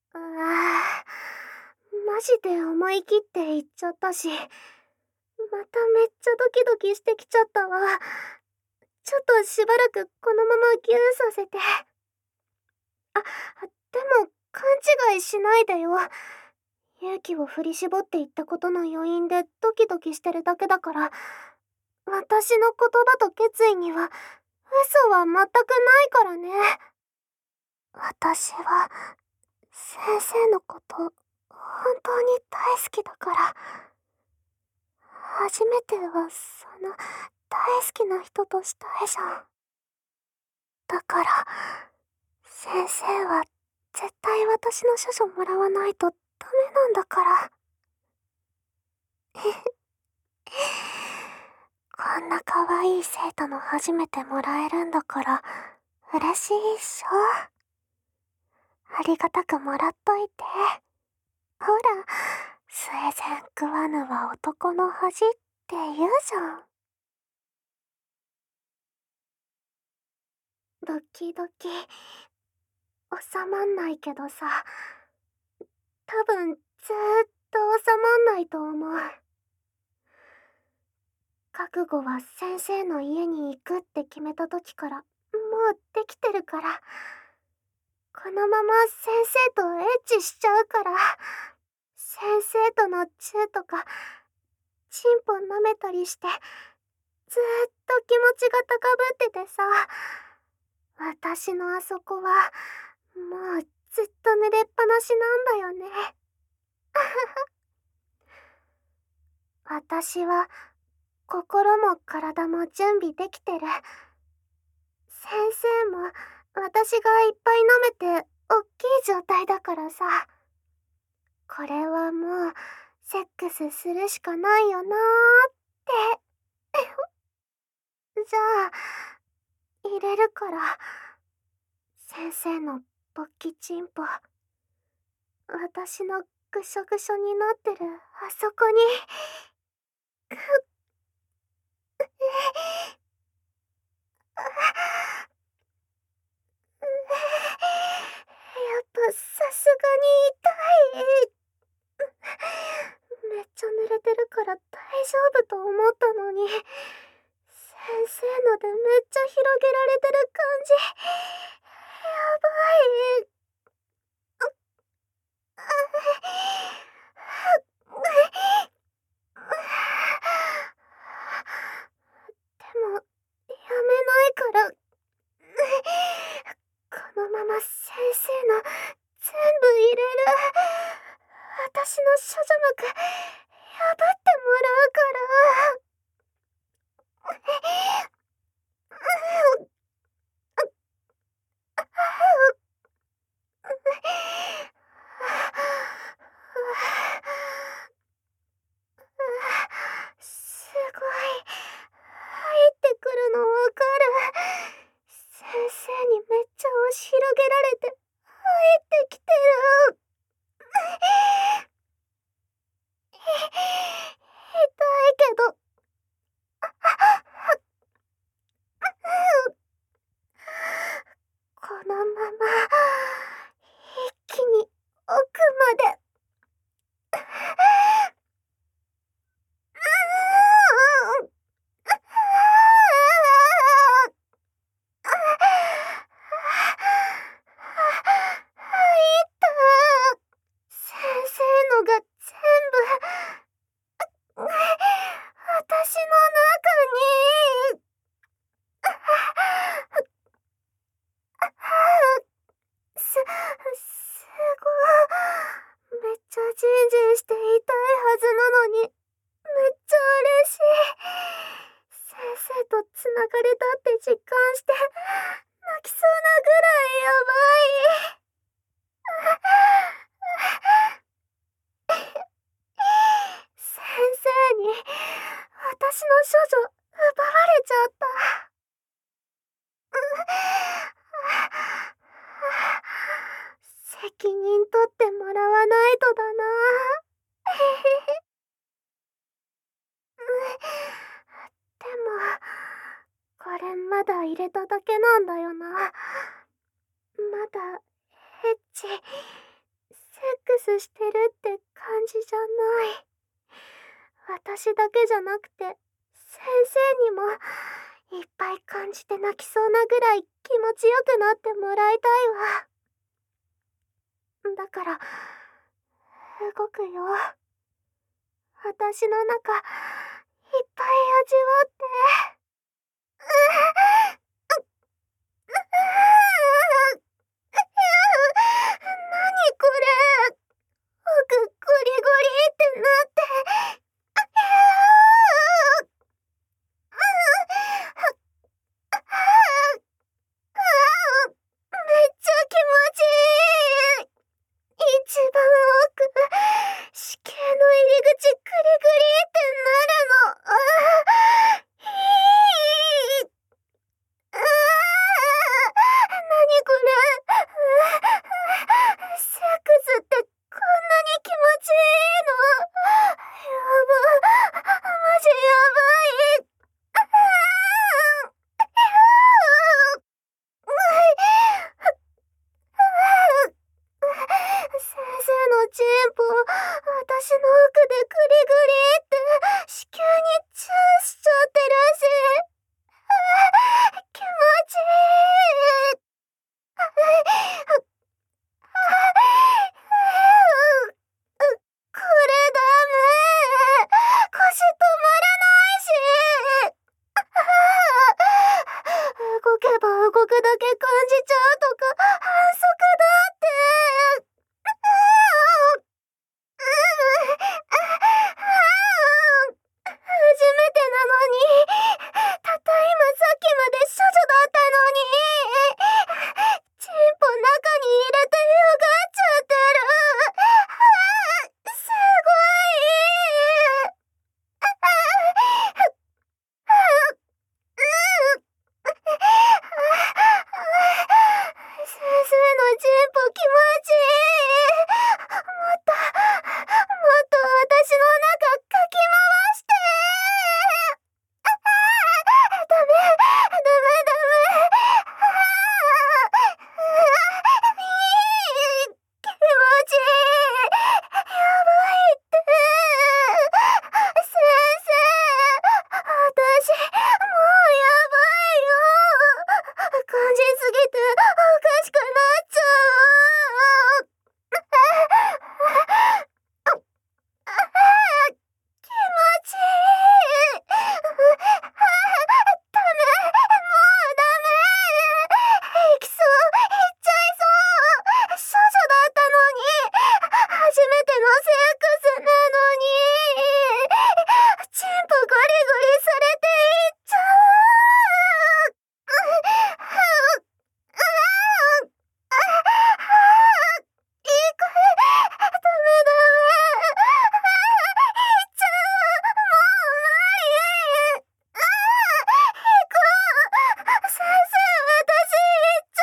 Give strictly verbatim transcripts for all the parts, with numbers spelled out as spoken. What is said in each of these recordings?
ああ、マジで思い切って言っちゃったし、まためっちゃドキドキしてきちゃったわ。ちょっとしばらくこのままギューさせて。あ、でも勘違いしないでよ。勇気を振り絞って言ったことの余韻でドキドキしてるだけだから、私の言葉と決意には嘘は全くないからね。私は先生のこと本当に大好きだから。初めてはその大好きな人としたいじゃん。だから先生は絶対私の処女もらわないとダメなんだから。こんな可愛い生徒の初めてもらえるんだから嬉しいっしょ。ありがたくもらっといて。ほら、スエゼンクワヌは男の恥って言うじゃん。ドキドキ収まんないけどさ、多分ずーっと収まんないと思う。覚悟は先生の家に行くって決めた時からもうできてるから。このまま先生とエッチしちゃうから。先生とのチューとかチンポ舐めたりしてずーっと気持ちが高ぶっててさ、私のあそこはもうずっと濡れっぱなしなんだよね。私は心も体も準備できてる。先生も私がいっぱい舐めておっきい状態だからさ。これはもうセックスするしかないよなーってじゃあ入れるから。先生の勃起チンポ、私のぐしょぐしょになってるあそこに。くっやっぱさすがに痛い。めっちゃ濡れてるから大丈夫と思ったのに、先生のでめっちゃ広げられてる感じ。やばい。でもやめないから。このまま先生の全部入れる。私の処女膜破ってもらうから。すごい入ってくるのわかる。先生にめっちゃ押し広げられて入ってきてる。痛いけどこのまま一気に奥まで。先生のが全部私の中に。す、すごい。めっちゃジンジンして痛いはずなのに、めっちゃ嬉しい。先生と繋がれたって実感して泣きそうなぐらいやばい。先生に私の処女奪われちゃった。責任取ってもらわないとだな。でもこれまだ入れただけなんだよな。まだエッチクスしてるって感じじゃない。私だけじゃなくて、先生にもいっぱい感じて泣きそうなぐらい気持ちよくなってもらいたいわ。だから、動くよ。私の中、いっぱい味わって。なにこれ。奥ゴリゴリってなって。めっちゃ気持ちいい。一番奥、子宮の入り口グリグリってなるの。ああ、いい。ああ、なにこれ。セックスってこんなに気持ちいいの。やば、マジやばい。ああ、先生のチンポ、私の奥でグリグリって子宮にチューしちゃってるし。気持ちいい。これダメ。腰止まらないし。動けば動くだけ感じちゃうとか反則だって。初めてなのに、たった今さっきまで処女だったのに、チンポ中に入れてよがっちゃってる。すごい。先生のチンポ気持ちいい。もっと、もっと私の中かき回して。ダメ、ダメ、ダメ。気持ちいい。やばいって。先生、私、もうやばいよ。感じすぎておかしくなっちゃう。気持ちいい。ダメ、もうダメ。行きそう、行っちゃいそう。少女だったのに、初めてのセックスなのに、チンポゴリゴリされていっちゃう。いい声、ダメダメ。いっちゃう。もう無理。ああ、行こう。先生、私行っちゃ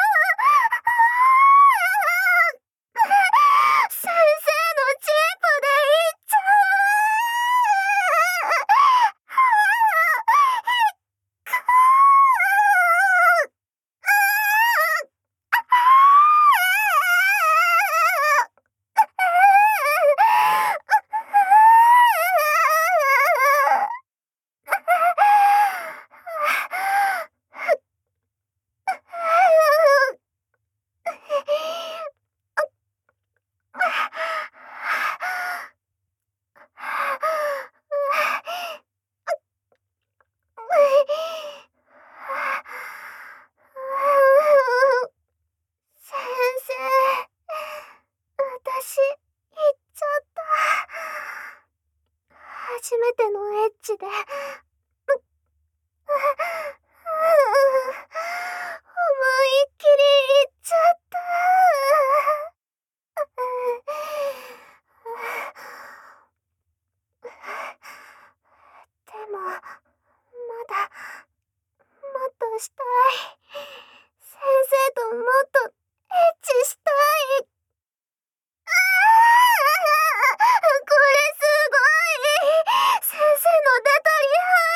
う。先生のチンポで行っちゃ先生、私、行っちゃった。初めてのエッチで、思いっきり行っちゃった。でも、まだ、もっとしたい。先生ともっとエッチしたい。ああ、これすごい。先生の出たり入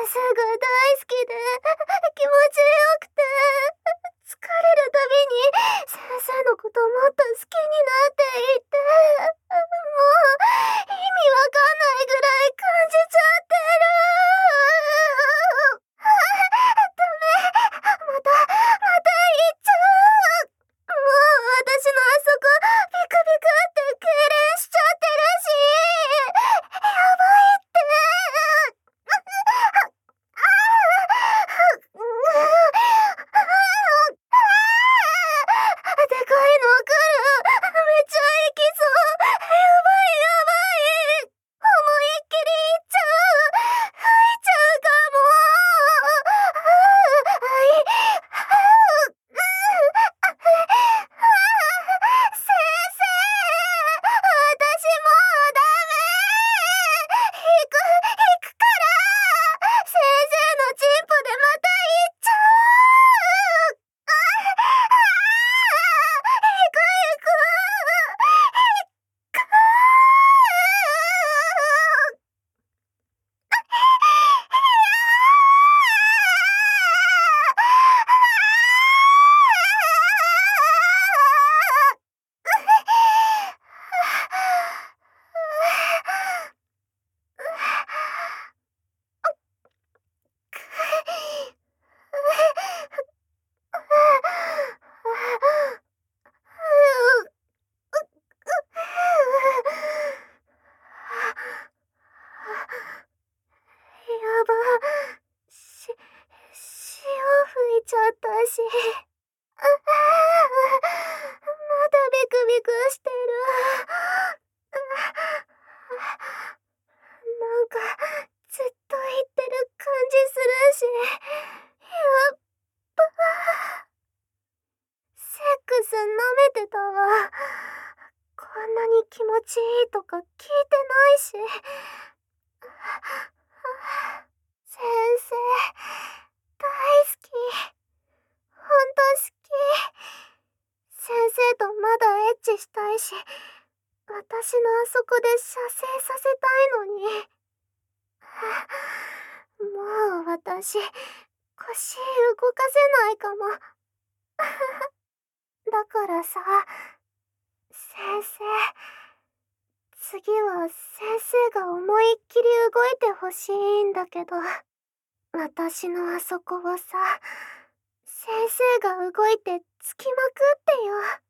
生が大好きで気持ちよくて、疲れるたびに先生のこともっと好きになっていって、もう意味わかんないぐらい感じちゃってる。ダメ、またまた言っちゃう。もう私のあそこビクビクって痙攣しちゃってるし、やばいって。でかいの来る。めっちゃ行きそう。やばいやばい。思いっきり行っちゃう。吐いちゃうかも。はい先生、私もうダメ。行く行くから。先生のチンポでまた行っちゃう。行く行く行く。やば、し、潮吹いちゃったし。まだビクビクしてる。なんかずっと言ってる感じするし、やっぱセックス舐めてたわ。こんなに気持ちいいとか聞いてないし。先生大好き、ほんと好き。先生とまだエッチしたいし、私のあそこで射精させたいのに。もう私、腰動かせないかも。だからさ、先生、次は先生が思いっきり動いてほしいんだけど、私のあそこをさ、先生が動いてつきまくってよ。